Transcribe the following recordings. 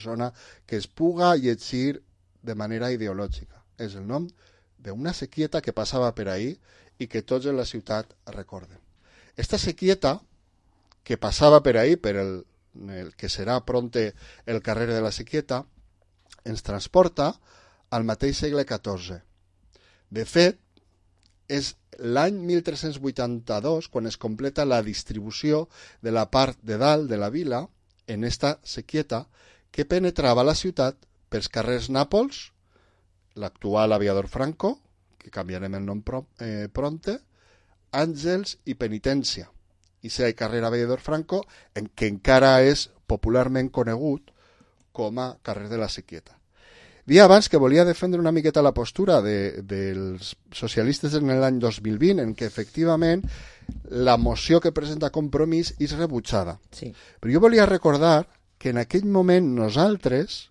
persona que es puga llegir de manera ideològica. És el nom d'una sequieta que passava per ahí i que tots en la ciutat recorden. Esta sequieta que passava per ahí, per el que serà pronte el carrer de la Sequieta, ens transporta al mateix segle XIV. De fet, és l'any 1382 quan es completa la distribució de la part de dalt de la vila en esta sequieta que penetrava la ciutat pels carrers Nàpols, l'actual Aviador Franco, que canviarem el nom pronte, Àngels i Penitència. I el carrer Aviador Franco, que encara és popularment conegut com a carrer de la Sequieta. Dia abans que volia defendre una miqueta la postura dels socialistes en l'any 2020, en què efectivament la moció que presenta Compromís és rebutjada. Sí. Però jo volia recordar que en aquell moment nosaltres,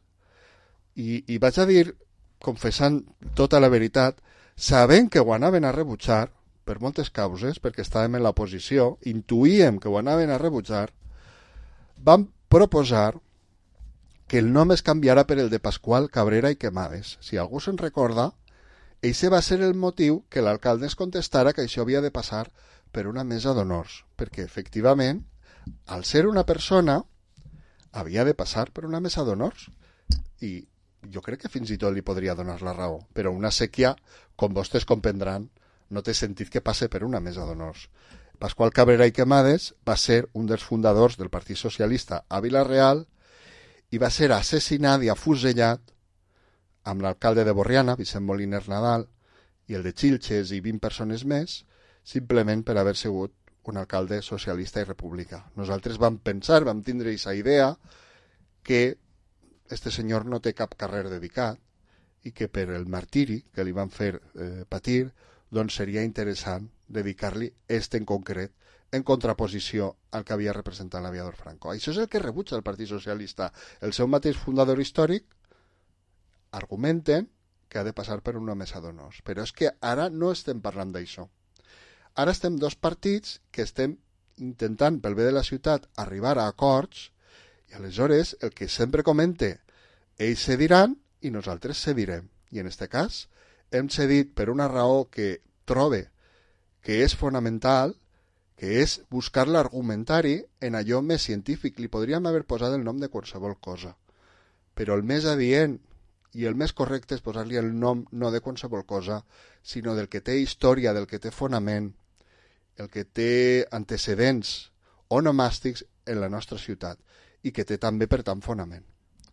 i vaig a dir, confessant tota la veritat, sabent que ho anaven a rebutjar, per moltes causes, perquè estàvem en l'oposició, intuïem que ho anaven a rebutjar, vam proposar que el nom es canviara per el de Pasqual Cabrera i Quemades. Si algú se'n recorda, eixe va ser el motiu que l'alcalde ens contestara que això havia de passar per una mesa d'honors, perquè efectivament, al ser una persona, havia de passar per una mesa d'honors. I jo crec que fins i tot li podria donar la raó, però una sèquia, com vostès comprendran, no té sentit que passe per una mesa d'honors. Pasqual Cabrera i Quemades va ser un dels fundadors del Partit Socialista a Vila-real i va ser assassinat i afusellat amb l'alcalde de Borriana, Vicent Moliner Nadal, i el de Xilxes i 20 persones més, simplement per haver sigut un alcalde socialista i republicà. Nosaltres vam pensar, vam tindre aquesta idea que este senyor no té cap carrer dedicat i que per el martiri que li van fer patir, doncs seria interessant dedicar-li este en concret en contraposició al que havia representat l'Aviador Franco. Això és el que rebutja el Partit Socialista. El seu mateix fundador històric argumenten que ha de passar per una mesa d'honors. Però és que ara no estem parlant d'això. Ara estem dos partits que estem intentant, pel bé de la ciutat, arribar a acords i aleshores el que sempre comente, ells cediran i nosaltres cedirem. I en aquest cas hem cedit per una raó que trobe que és fonamental, que és buscar l'argumentari en allò més científic. Li podríem haver posat el nom de qualsevol cosa, però el més adient i el més correcte és posar-li el nom no de qualsevol cosa, sinó del que té història, del que té fonament, el que té antecedents onomàstics en la nostra ciutat i que té també, per tant, fonament.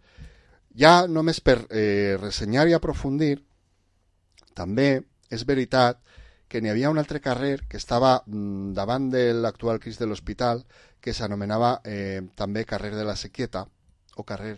Ja només per ressenyar i aprofundir, també és veritat que n'hi havia un altre carrer que estava davant de l'actual Crist de l'Hospital, que s'anomenava també carrer de la Sequieta, o carrer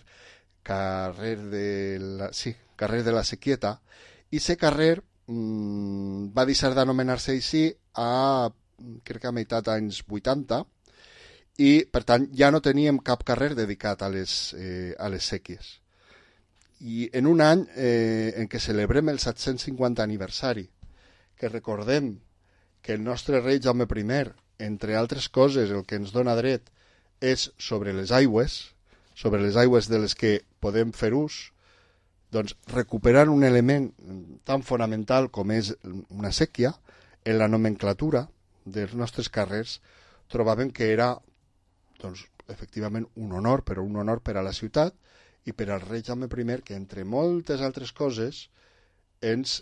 de la Sequieta, i aquest carrer va deixar d'anomenar-se així crec que a meitat d'anys 80, i per tant ja no teníem cap carrer dedicat a les sèquies. I en un any en què celebrem el 750 aniversari, que recordem que el nostre rei Jaume I, entre altres coses, el que ens dona dret és sobre les aigües de les que podem fer ús, doncs recuperar un element tan fonamental com és una sèquia en la nomenclatura dels nostres carrers, trobàvem que era doncs, efectivament un honor, però un honor per a la ciutat i per al rei Jaume I, que entre moltes altres coses ens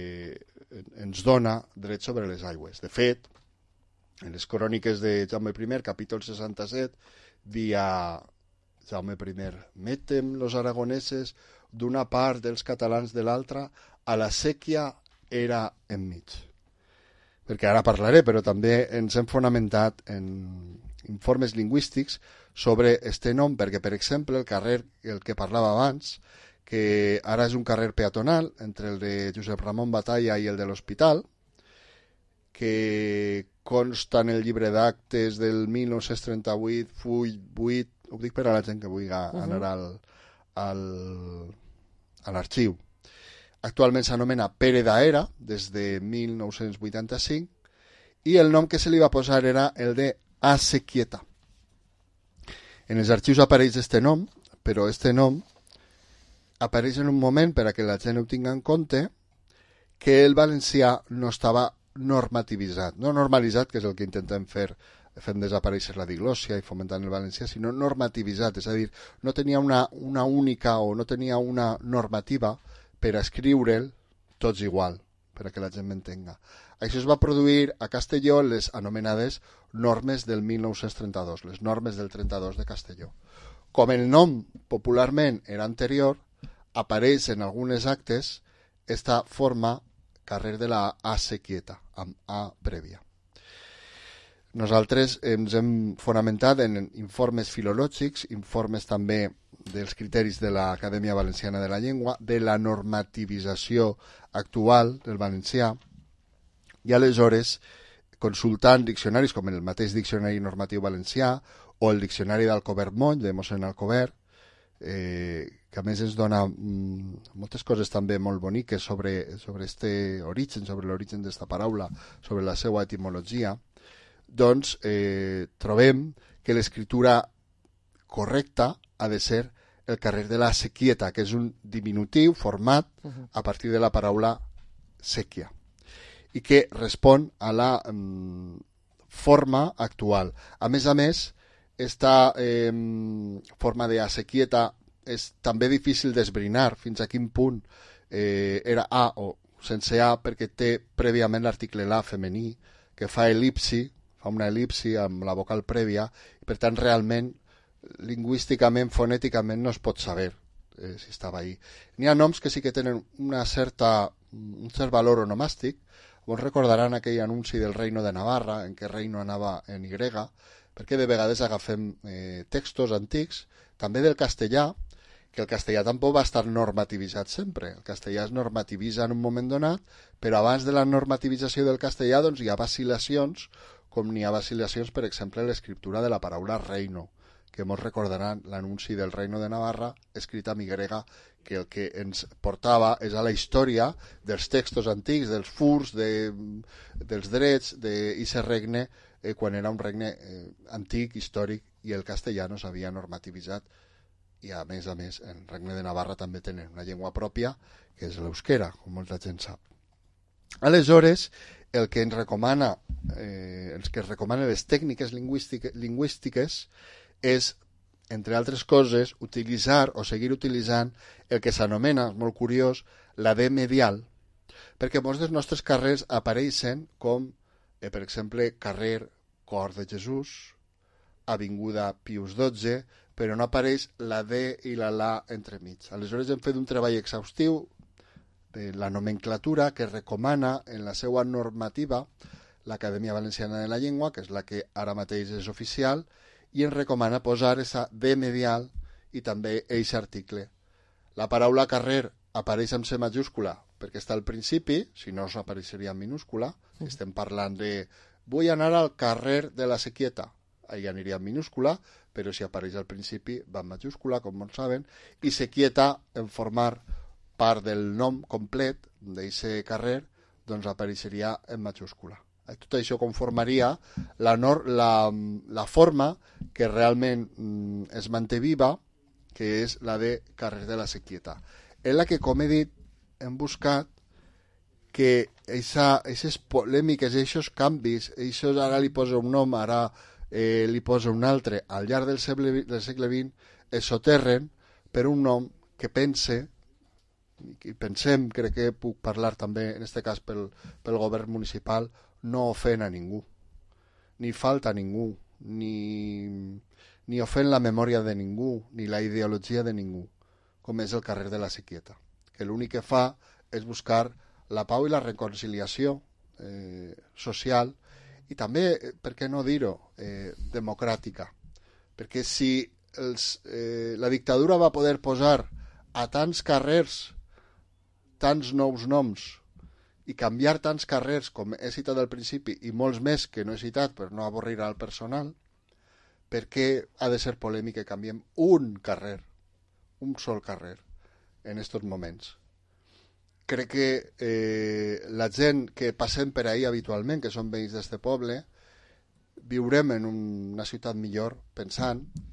dona dret sobre les aigües. De fet, en les cròniques de Jaume I, capítol 67, dia Jaume I, metem los aragoneses d'una part dels catalans de l'altra, a la sèquia era enmig. Perquè ara parlaré, però també ens hem fonamentat en informes lingüístics sobre este nom, perquè, per exemple, el carrer el que parlava abans, que ara és un carrer peatonal entre el de Josep Ramon Batalla i el de l'Hospital, que consta en el llibre d'actes del 1938, full 8, ho dic per a la gent que vulgui anar a l'arxiu. Actualment s'anomena Pere d'Aera, des de 1985, i el nom que se li va posar era el de Asequieta. En els arxius apareix este nom, però este nom apareix en un moment, per a que la gent ho tingui en compte, que el valencià no estava normativitzat, no normalitzat, que és el que intentem fer fent desaparèixer la diglòssia i fomentant el valencià, sinó normativitzat, és a dir, no tenia una única o no tenia una normativa per a escriure'l tots igual, per a que la gent m'entenga. Això es va produir a Castelló en les anomenades normes del 1932, les normes del 32 de Castelló. Com el nom popularment era anterior, apareix en algunes actes esta forma carrer de la A quieta, amb A prèvia. Nosaltres ens hem fonamentat en informes filològics, informes també dels criteris de l'Acadèmia Valenciana de la Llengua, de la normativització actual del valencià, i aleshores, consultant diccionaris com el mateix Diccionari Normatiu Valencià o el Diccionari d'Alcover Moll, de mossèn Alcover, que a més ens dona moltes coses també molt boniques sobre este origen, sobre l'origen d'esta paraula, sobre la seva etimologia, doncs trobem que l'escriptura correcta ha de ser el carrer de la Sequieta, que és un diminutiu format a partir de la paraula sèquia i que respon a la forma actual. A més, esta forma de A Sequieta és també difícil d'esbrinar fins a quin punt era A o sense A, perquè té prèviament l'article la femení, que fa una elipsi amb la vocal prèvia, i per tant realment lingüísticament, fonèticament no es pot saber si estava ahí. N'hi ha noms que sí que tenen un cert valor onomàstic. Vos recordaran aquell anunci del Reino de Navarra, en què Reino anava en Y, perquè de vegades agafem textos antics, també del castellà, que el castellà tampoc va estar normativitzat sempre. El castellà es normativitza en un moment donat, però abans de la normativització del castellà doncs, hi ha vacil·lacions, com n'hi ha vacil·lacions, per exemple, en l'escriptura de la paraula reino, que ens recordaran l'anunci del Reino de Navarra, escrit amb Y, que el que ens portava és a la història dels textos antics, dels furs, dels drets d'aquest regne, quan era un regne antic, històric, i el castellà no s'havia normativitzat. I a més, el Regne de Navarra també tenen una llengua pròpia, que és l'euskera, com molta gent sap. Aleshores, el que ens recomana, les tècniques lingüístiques és, entre altres coses, utilitzar o seguir utilitzant el que s'anomena, molt curiós, la D medial, perquè molts dels nostres carrers apareixen com, per exemple, carrer Cor de Jesús, avinguda Pius XII, però no apareix la D i la LA entremig. Aleshores hem fet un treball exhaustiu de la nomenclatura que recomana en la seva normativa l'Acadèmia Valenciana de la Llengua, que és la que ara mateix és oficial, i ens recomana posar aquesta D medial i també aquest article. La paraula carrer apareix amb C majúscula perquè està al principi, si no s'apareixeria en minúscula. Estem parlant de vull anar al carrer de la Sequieta, ahí aniria en minúscula, però si apareix al principi va en majúscula, com molts saben, i Sequieta, en formar part del nom complet d'aquest carrer, doncs apareixeria en majúscula. Tot això conformaria la forma que realment es manté viva, que és la de carrer de la Sequieta. És la que, com he dit, hem buscat que aquestes polèmiques, aquests canvis, ara li posa un nom, ara li posa un altre, al llarg del segle XX es soterren per un nom que pense, i pensem, crec que puc parlar també en aquest cas pel govern municipal, no ofèn a ningú, ni falta a ningú, ni ofèn la memòria de ningú, ni la ideologia de ningú, com és el carrer de la Sequieta, que l'únic que fa és buscar la pau i la reconciliació social i també, per què no dir-ho, democràtica. Perquè si la dictadura va poder posar a tants carrers tants nous noms i canviar tants carrers com he citat al principi i molts més que no he citat per no avorrir al personal, per què ha de ser polèmic que canviem un carrer, un sol carrer, en aquests moments? Crec que la gent que passem per ahí habitualment, que són veïns d'este poble, viurem en una ciutat millor pensant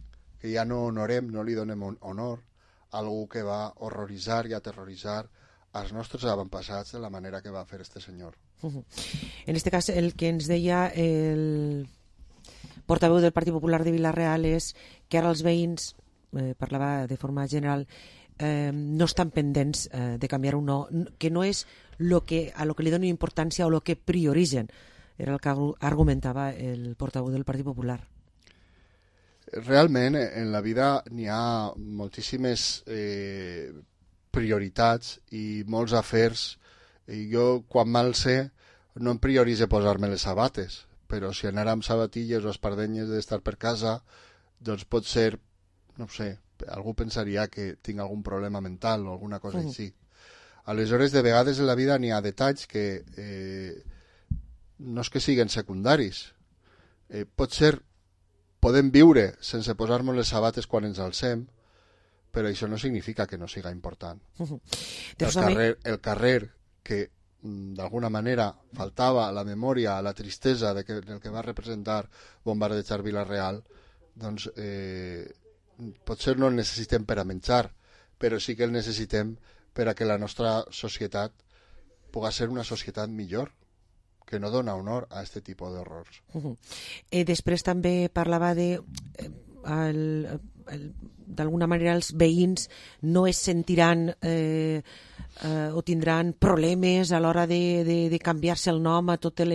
que ja no honorem, no li donem honor a algú que va horroritzar i aterroritzar als nostres avantpassats de la manera que va fer este senyor. En este cas, el que ens deia el portaveu del Partit Popular de Vila-real és que ara els veïns, parlava de forma general, no estan pendents de canviar un no, que no és a lo que li donen importància o lo que prioritzen. Era el que argumentava el portaveu del Partit Popular. Realment, en la vida n'hi ha moltíssimes prioritats i molts afers. I jo, quan m'alce, no em prioritze posar-me les sabates, però si anar amb sabatilles o espardenyes d'estar per casa, doncs pot ser, no sé, algú pensaria que tinc algun problema mental o alguna cosa així. Aleshores, de vegades en la vida n'hi ha detalls que no és que siguin secundaris. Pot ser, podem viure sense posar-nos les sabates quan ens alcem, però això no significa que no siga important. El carrer que d'alguna manera faltava a la memòria, a la tristesa del que va representar bombardejar Vila-real, doncs potser no el necessitem per a menjar, però sí que el necessitem per a que la nostra societat pugui ser una societat millor, que no dona honor a aquest tipus d'horrors. Després també parlava de d'alguna manera els veïns no es sentiran o tindran problemes a l'hora de canviar-se el nom a tots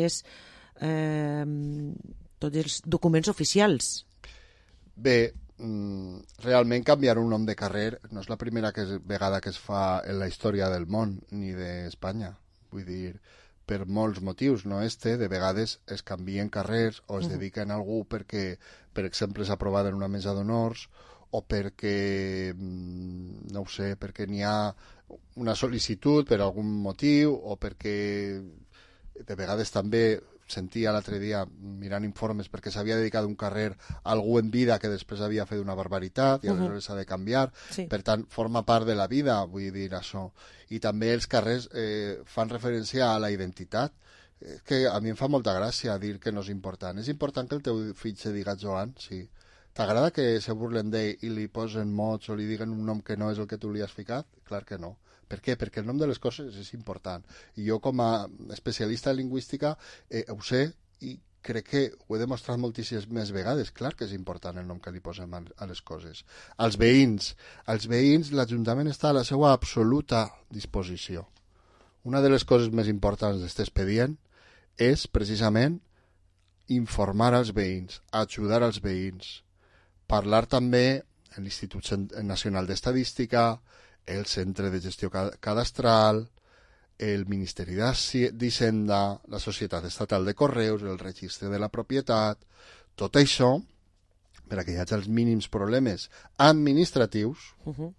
els documents oficials. Bé, realment canviar un nom de carrer no és la primera vegada que es fa en la història del món ni d'Espanya. Vull dir, per molts motius, no de vegades es canvien carrers o es dediquen a algú perquè, per exemple, s'ha aprovat en una mesa d'honors o perquè, no ho sé, perquè n'hi ha una sol·licitud per algun motiu o perquè de vegades també sentia l'altre dia mirant informes perquè s'havia dedicat un carrer a algú en vida que després havia fet una barbaritat i aleshores s'ha de canviar. Sí. Per tant, forma part de la vida, vull dir això. I també els carrers fan referència a la identitat, que a mi em fa molta gràcia dir que no és important. És important que el teu fill se diga Joan, sí. T'agrada que se burlen d'ell i li posen mots o li diguen un nom que no és el que tu li has ficat? Clar que no. Per què? Perquè el nom de les coses és important. I jo, com a especialista en lingüística, ho sé i crec que ho he demostrat moltíssimes vegades. Clar que és important el nom que li posem a les coses. Als veïns, l'Ajuntament està a la seva absoluta disposició. Una de les coses més importants d'aquest expedient és, precisament, informar als veïns, ajudar als veïns, parlar també en l'Institut Nacional d'Estadística, el Centre de Gestió Cadastral, el Ministeri d'Hisenda, la Societat Estatal de Correus, el Registre de la Propietat. Tot això, per a que hi hagi els mínims problemes administratius,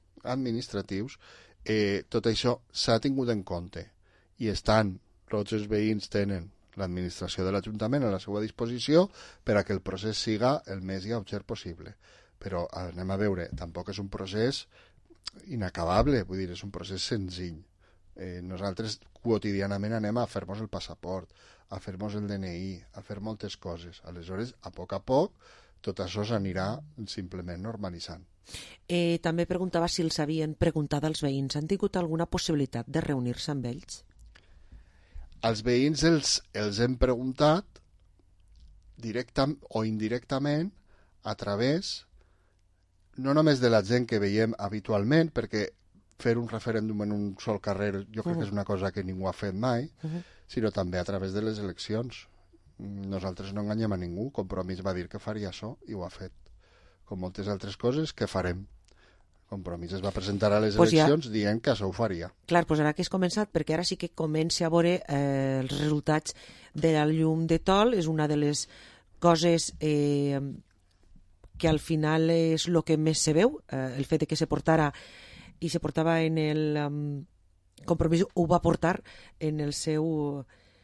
tot això s'ha tingut en compte. I tots els veïns tenen l'administració de l'Ajuntament a la seva disposició per a que el procés siga el més lleuger possible. Però anem a veure, tampoc és un procés inacabable, vull dir, és un procés senzill. Nosaltres quotidianament anem a fer-nos el passaport, a fer-nos el DNI, a fer moltes coses. Aleshores, a poc, tot això s'anirà simplement normalitzant. També preguntava si els havien preguntat als veïns. Han tingut alguna possibilitat de reunir-se amb ells? Als veïns els hem preguntat directament o indirectament a través no només de la gent que veiem habitualment, perquè fer un referèndum en un sol carrer jo crec que és una cosa que ningú ha fet mai, sinó també a través de les eleccions. Nosaltres no enganyem a ningú, Compromís va dir que faria això i ho ha fet. Com moltes altres coses que farem. Compromís es va presentar a les eleccions dient que això ho faria. Clar, doncs ara que has començat, perquè ara sí que comença a veure els resultats de la llum de Tol, és una de les coses que al final és el que més se veu, el fet de que se portara i se portava en el Compromís, ho va portar en el seu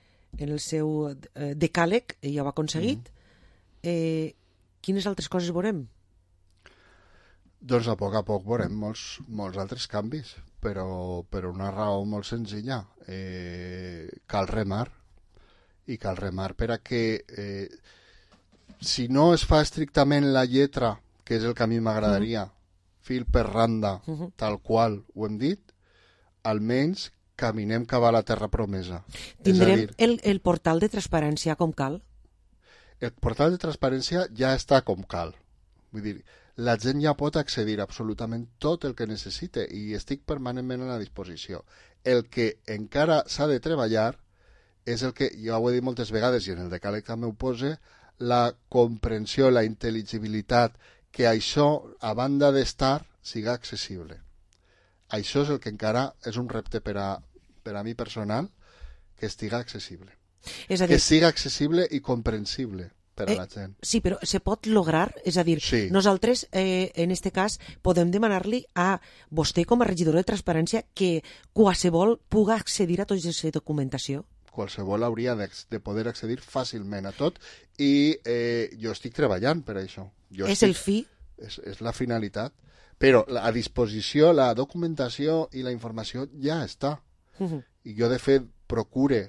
decàleg i ja ho ha aconseguit. Quines altres coses veurem? Doncs a poc veurem molts altres canvis, però per una raó molt senzilla. Cal remar, i cal remar per a que si no es fa estrictament la lletra que és el que a mi m'agradaria, fil per randa, tal qual ho hem dit, almenys caminem cap a la terra promesa. Tindrem el portal de transparència com cal? El portal de transparència ja està com cal. Vull dir, la gent ja pot accedir absolutament tot el que necessite i estic permanentment a la disposició. El que encara s'ha de treballar és el que, jo ho he dit moltes vegades i en el decàleg també ho pose, la comprensió, la intel·ligibilitat, que això, a banda d'estar, siga accessible. Això és el que encara és un repte per a mi personal, que estiga accessible. És a dir, que siga accessible i comprensible per a la gent. Sí, però se pot lograr? És a dir, sí. Nosaltres, en este cas, podem demanar-li a vostè com a regidor de transparència que qualsevol puga accedir a tota aquesta documentació? Qualsevol hauria de poder accedir fàcilment a tot i jo estic treballant per això. El fi? És la finalitat. Però a disposició la documentació i la informació ja està. I jo, de fet, procure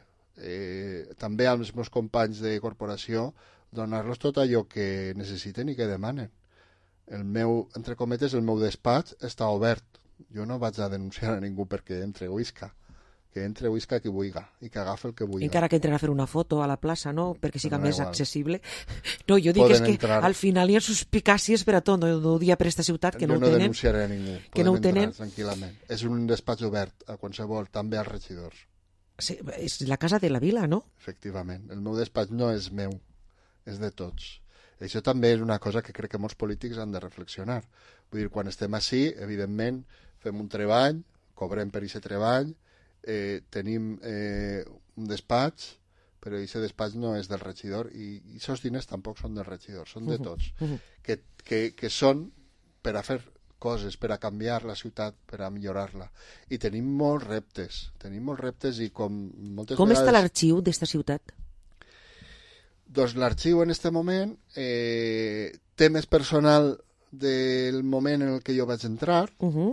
també als meus companys de corporació donar-los tot allò que necessiten i que demanen. El meu, entre cometes, el meu despatx està obert. Jo no vaig a denunciar a ningú perquè entre Huisca. Que entre Huisca qui vulgui i que agafi el que vulgui. Encara que entren a fer una foto a la plaça, no? Perquè siga més accessible. No, jo dic és que al final hi ha suspicàcies per a tot, no ho dia per esta ciutat que no ho tenen. Jo no denunciaré a ningú. Que no ho tenen tranquil·lament. És un despatx obert a qualsevol, també als regidors. Sí, és la casa de la vila, no? Efectivament. El meu despatx no és meu, és de tots. Això també és una cosa que crec que molts polítics han de reflexionar. Vull dir, quan estem així, evidentment, fem un treball, cobrem per aquest treball, tenim un despatx, però aquest despatx no és del regidor i aquests diners tampoc són del regidor, són de tots, que són per a fer coses, per a canviar la ciutat, per a millorar-la. I tenim molts reptes i com moltes com vegades... està l'arxiu d'esta ciutat? Doncs l'arxiu en aquest moment té més personal del moment en el que jo vaig entrar.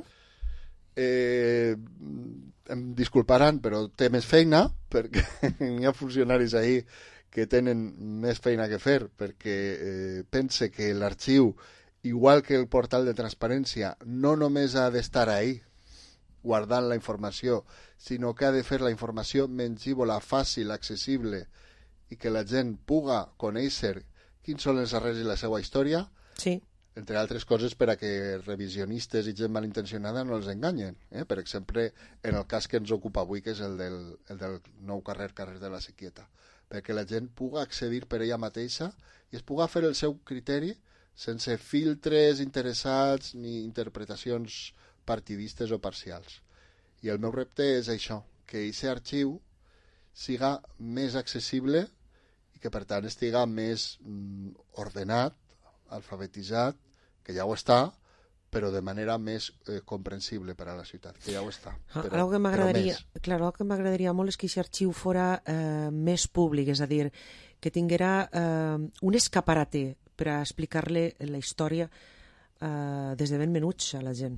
Em disculparan, però té més feina, perquè hi ha funcionaris ahí que tenen més feina que fer, perquè pense que l'arxiu, igual que el portal de transparència, no només ha d'estar ahí, guardant la informació, sinó que ha de fer la informació mengívola, fàcil, accessible, i que la gent puga conèixer quins són els arrels i la seva història, sí. Entre altres coses per a que revisionistes i gent malintencionada no els enganyen. Per exemple, en el cas que ens ocupa avui, que és el del nou carrer de la Sequieta, perquè la gent puga accedir per ella mateixa i es puga fer el seu criteri sense filtres interessats ni interpretacions partidistes o parcials. I el meu repte és això, que aquest arxiu siga més accessible i que per tant estiga més ordenat, alfabetitzat, que ja ho està, però de manera més comprensible per a la ciutat, que ja ho està. Però que m'agradaria molt és que aquest arxiu fora més públic, és a dir, que tinguera un escaparate per a explicar-li la història des de ben menuts a la gent.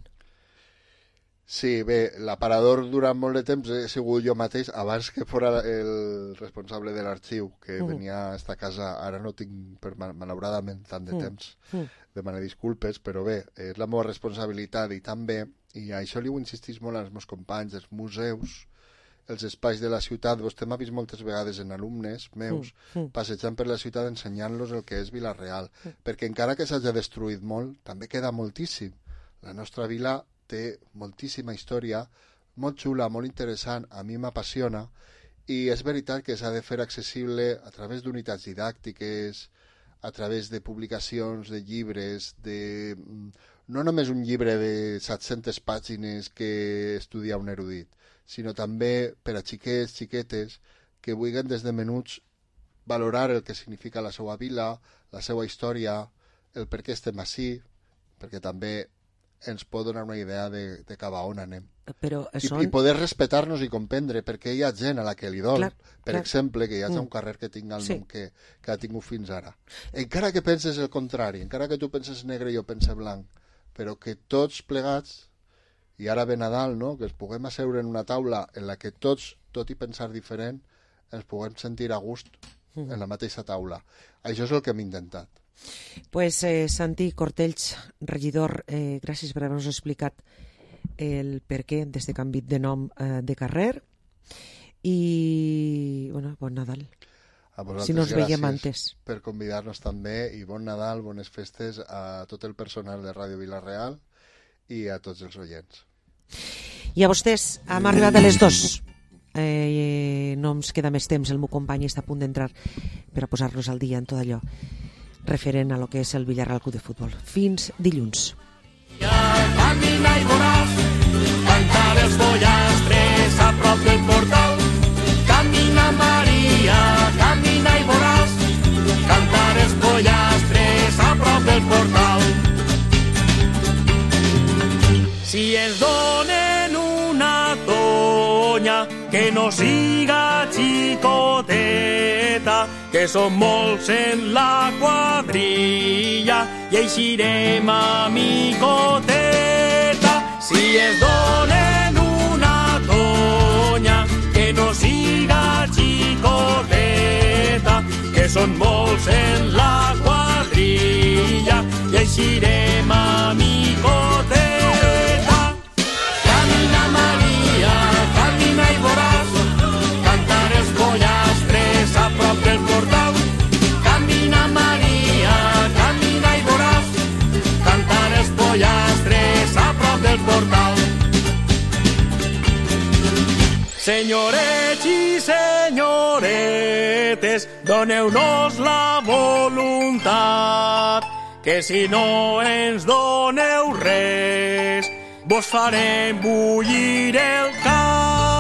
Sí, bé, l'aparador durant molt de temps he sigut jo mateix, abans que fora el responsable de l'arxiu, que venia a esta casa, ara no tinc malauradament tant de temps, demano disculpes, però bé, és la meva responsabilitat i també, i això li ho insistís molt als meus companys, els museus, els espais de la ciutat, vostè m'ha vist moltes vegades en alumnes meus, passejant per la ciutat ensenyant-los el que és Vila-real, perquè encara que s'hagi destruït molt, també queda moltíssim. La nostra vila té moltíssima història, molt xula, molt interessant, a mi m'apassiona, i és veritat que s'ha de fer accessible a través d'unitats didàctiques, a través de publicacions, de llibres, no només un llibre de 700 pàgines que estudia un erudit, sinó també per a xiquets, xiquetes, que vulguin des de menuts valorar el que significa la seva vila, la seva història, el per què estem ací, perquè també ens pot donar una idea de cap a on anem. Però I poder respectar-nos i comprendre perquè hi ha gent a la que li dol. Per exemple, que hi hagi un carrer que tingui el nom que ha tingut fins ara. Encara que penses el contrari, encara que tu penses negre i jo pense blanc, però que tots plegats, i ara ve Nadal, no? Que ens puguem asseure en una taula en la que tots, tot i pensar diferent, ens puguem sentir a gust en la mateixa taula. Això és el que hem intentat. Pues Santi Cortells, regidor, gràcies per haver-nos explicat el per què d'aquest canvi de nom de carrer i bon Nadal. Si no ens veiem antes. Per convidar-nos també i bon Nadal, bones festes a tot el personal de Ràdio Vila-real i a tots els oients. I a vostès, hem arribat a les 2. No ens queda més temps, el meu company està a punt d'entrar per a posar-nos al dia en tot allò referent a lo que és el Villarreal Club de Futbol. Fins dilluns. Camina i veuràs cantar els pollastres a prop del portal. Camina Maria, camina i veuràs cantar els pollastres a prop del portal. Si ens donen una tonya que no siga xicoteta, que som molts en la quadrilla i eixirem amicoteta. Si ens donen una tonya que no siga xicoteta, que són molts en la quadrilla i eixirem amicoteta. Camina Maria, camina i veuràs cantar els pollastres a prop del portal. Camina Maria, camina i veuràs cantar els pollastres a prop del portal. Senyorets i senyoretes, doneu-nos la voluntat, que si no ens doneu res, vos farem bullir el cap.